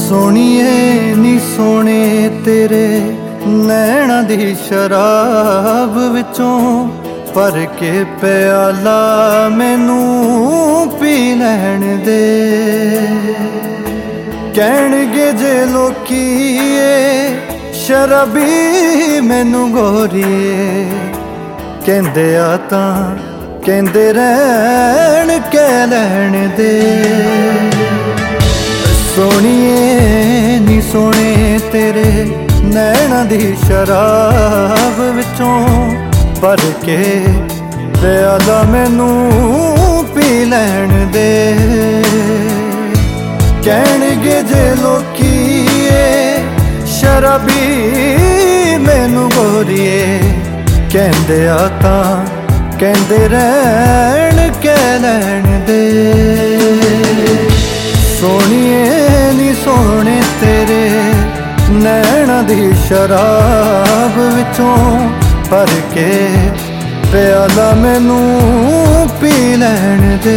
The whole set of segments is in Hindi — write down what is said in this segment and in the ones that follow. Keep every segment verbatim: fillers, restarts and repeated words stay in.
सोनिए नी सोने तेरे नैना दी शराब विचों भर के प्याला मैनू पी लैण दे। कहणगे जे लोकी शराबी मैनू गोरीए, कहंदे आ तां कहंदे रहण कह लैण दे। सोनिए नी सोने तेरे नैना दी शराब विचों भर के प्याला मैनू पी लैण दे। कहणगे जे लोकी शराबी मैनू गोरीए, कहंदे आ तां कहंदे रहण कह लैण दे। सोनिए नी सोने तेरे नैना दी शराब विचों भर के प्याला मैनू पी लैण दे।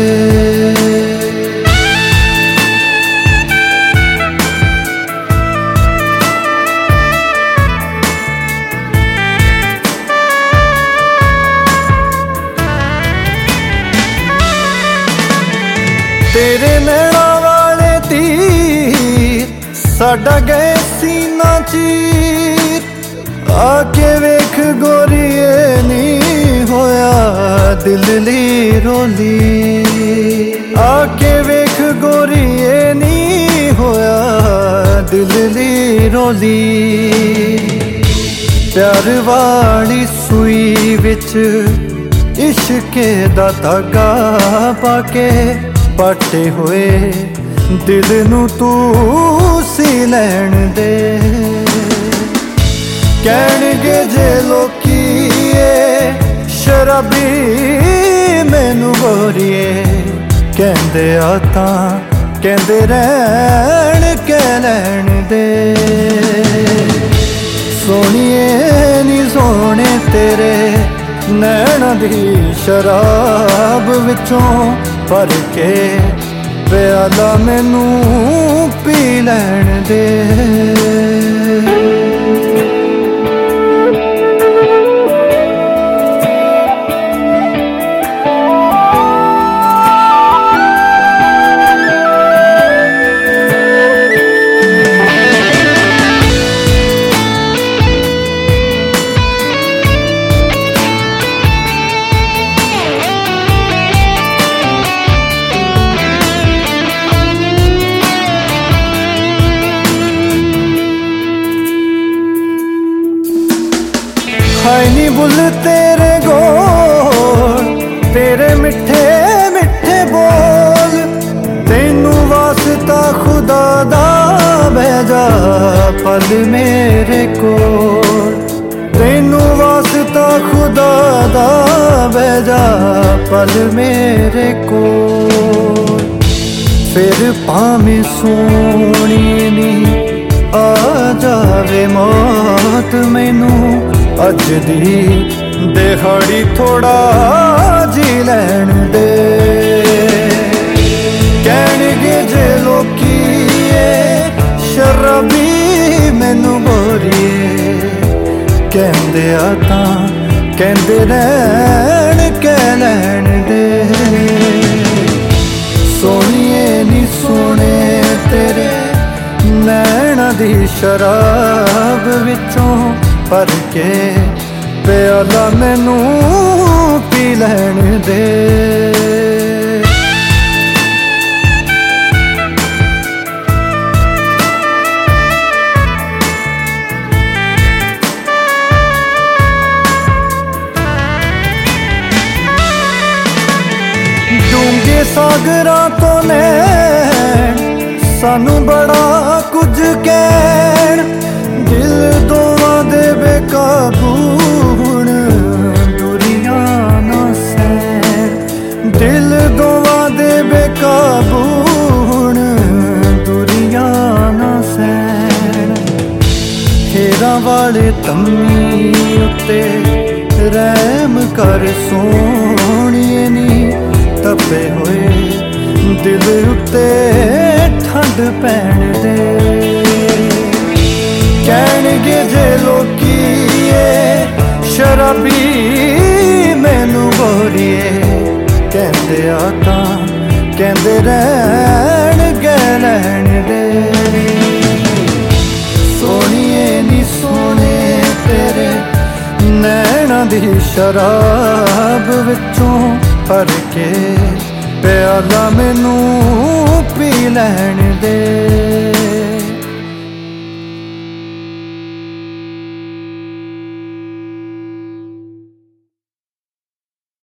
तेरे नैना साडा गए सीना चीर, आके वेख गोरीए नी होया दिल ली रोली। आके वेख गोरीए नी होया दिल ली रोली। प्यार वाली सुई विच इश्के दा धागा पाके पाटे होए दिल नू तू सी लैण दे। कहणगे जे लोकी शराबी मैनू गोरीए, कहंदे आ तां कहंदे रहण कह लैण दे। सोनिए नी सोने तेरे नैना दी शराब विचों भर के प्याला मैनू पी लैण दे। हाय नी बुल तेरे गोल, तेरे मिठे मिठे बोल, तेनू वास्ता खुदा दा भेजा पल मेरे कोल। तेनू वास्ता खुदा दा भेजा पल मेरे कोल। फिर भावें सोनिए नी आ जावे मौत मैनू, अज दी दिहाड़ी थोड़ा जी लैण दे। कहणगे जे लोकी शराबी मैनू गोरीए, कहंदे आ तां कहंदे रहण कह लैण दे। सोनिए नी सोने तेरे नैना दी शराब विचों भर के प्याला मैनू पी लैण दे। डूंगे सागरां तो नैण सानू बड़ा कुछ कहण, दिल दोवां दे बेकाबू हुण दुरियां ना सैण। दिल दोवां दे बेकाबू हुण दुरियां ना सैण। हेरां वाले तम्मी उत्ते रहम कर सोनिए नी, तपे होए दिल उत्ते ठंड पैण दे। कहणगे जे लोकी ए शराबी मैनू गोरीए, कहंदे आ तां कहंदे रहणगे लैण दे। सोहणीए नी सोहणे तेरे नैना दी शराब विचों भर के प्याला मैनू पी लैण दे।